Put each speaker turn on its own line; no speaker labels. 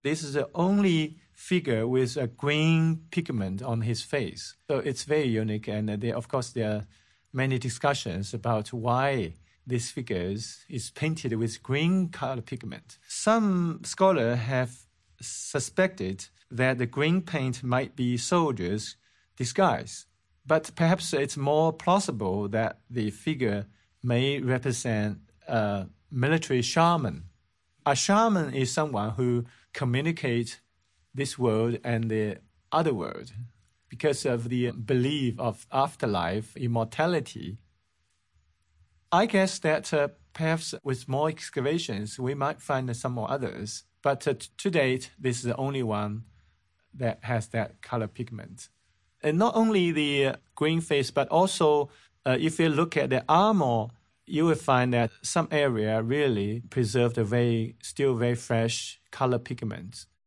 This is the only figure with a green pigment on his face. So it's very unique. And of course, there are many discussions about why this figure is painted with green color pigment. Some scholars have suspected that the green paint might be soldiers' disguise. But perhaps it's more plausible that the figure may represent a military shaman. A shaman is someone who communicates this world and the other world because of the belief of afterlife, immortality. I guess that perhaps with more excavations, we might find some more others. But to date, this is the only one that has that color pigment. And not only the green face, but also if you look at the armor, you will find that some area really preserved still very fresh color pigments.